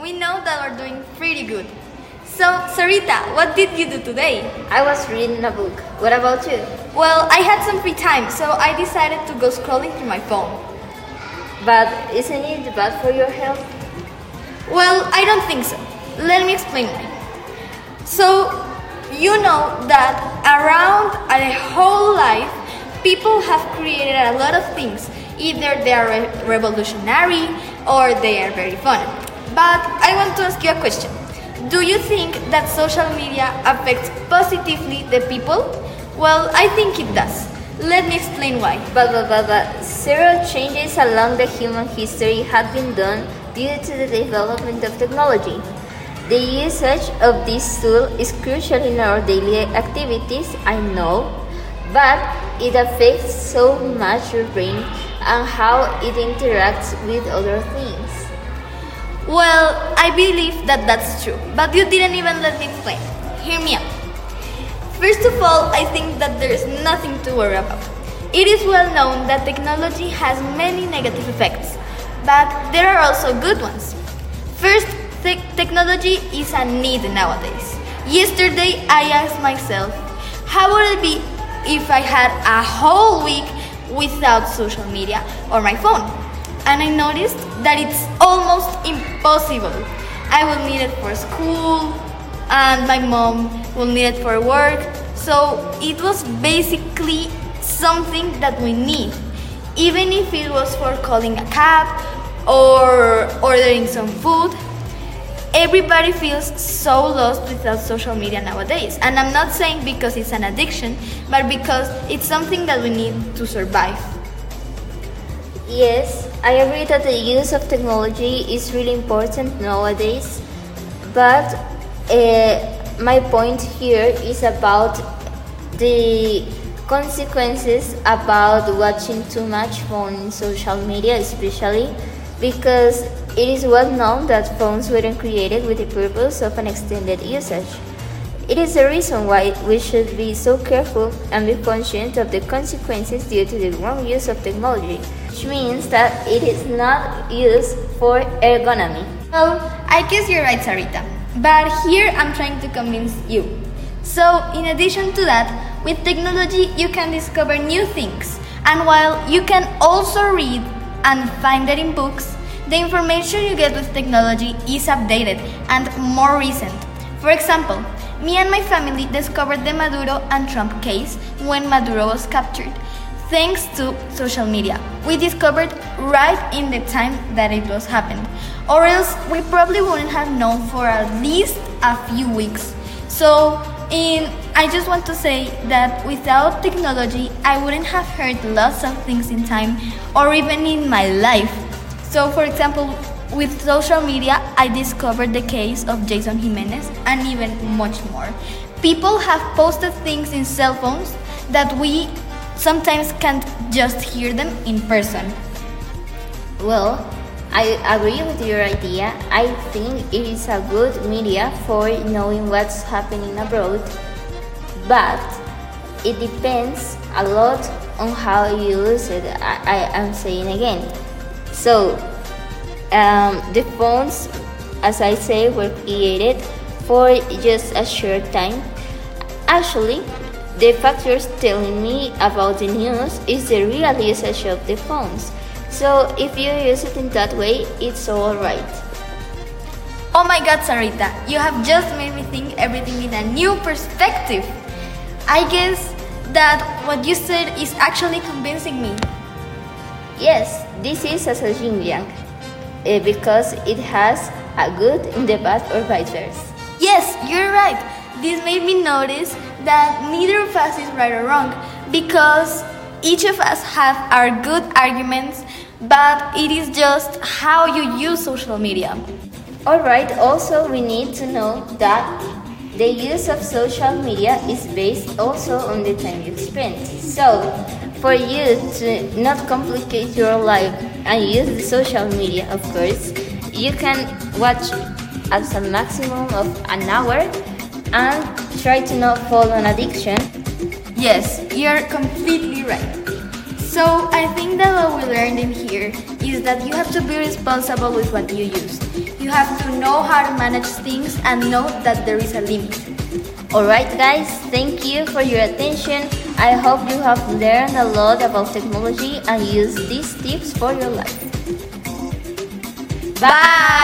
we know that we're doing pretty good. So, Sarita, what did you do today? I was reading a book. What about you? Well, I had some free time, so I decided to go scrolling through my phone. But isn't it bad for your health? Well, I don't think so. Let me explain why. So, you know that around a whole life, people have created a lot of things. Either they are revolutionary or they are very fun. But I want to ask you a question. Do you think that social media affects positively the people? Well, I think it does. Let me explain why. But several changes along the human history have been done due to the development of technology. The usage of this tool is crucial in our daily activities, I know, but it affects so much your brain and how it interacts with other things. Well, I believe that that's true, but you didn't even let me explain. Hear me out. First of all, I think that there is nothing to worry about. It is well known that technology has many negative effects, but there are also good ones. First, technology is a need nowadays. Yesterday, I asked myself, how would it be if I had a whole week without social media or my phone? And I noticed that it's almost impossible. I will need it for school, and my mom will need it for work. So it was basically something that we need, even if it was for calling a cab or ordering some food. Everybody feels so lost without social media nowadays. And I'm not saying because it's an addiction, but because it's something that we need to survive. Yes, I agree that the use of technology is really important nowadays, but my point here is about the consequences about watching too much phone in social media, especially because it is well known that phones weren't created with the purpose of an extended usage. It is the reason why we should be so careful and be conscious of the consequences due to the wrong use of technology, which means that it is not used for ergonomy. Well, I guess you're right, Sarita. But here I'm trying to convince you. So, in addition to that, with technology you can discover new things. And while you can also read and find it in books, the information you get with technology is updated and more recent. For example, me and my family discovered the Maduro and Trump case when Maduro was captured. Thanks to social media. We discovered right in the time that it was happened, or else we probably wouldn't have known for at least a few weeks. So, I just want to say that without technology, I wouldn't have heard lots of things in time or even in my life. So, for example, with social media, I discovered the case of Jason Jimenez and even much more. People have posted things in cell phones that we sometimes can't just hear them in person. Well, I agree with your idea. I think it is a good media for knowing what's happening abroad, but it depends a lot on how you use it. I am saying again. So, the phones, as I say, were created for just a short time. Actually, the factors telling me about the news is the real usage of the phones. So if you use it in that way, it's alright. Oh my god, Sarita, you have just made me think everything in a new perspective. I guess that what you said is actually convincing me. Yes, this is as a yin yang, because it has a good in the bad or vice versa. Yes, you're right. This made me notice that neither of us is right or wrong, because each of us have our good arguments, but it is just how you use social media. Alright, also we need to know that the use of social media is based also on the time you spend. So, for you to not complicate your life and use the social media, of course, you can watch as a maximum of an hour and try to not fall on addiction. Yes, you're completely right. So I think that what we learned in here is that you have to be responsible with what you use. You have to know how to manage things and know that there is a limit. Alright guys, thank you for your attention. I hope you have learned a lot about technology and used these tips for your life. Bye!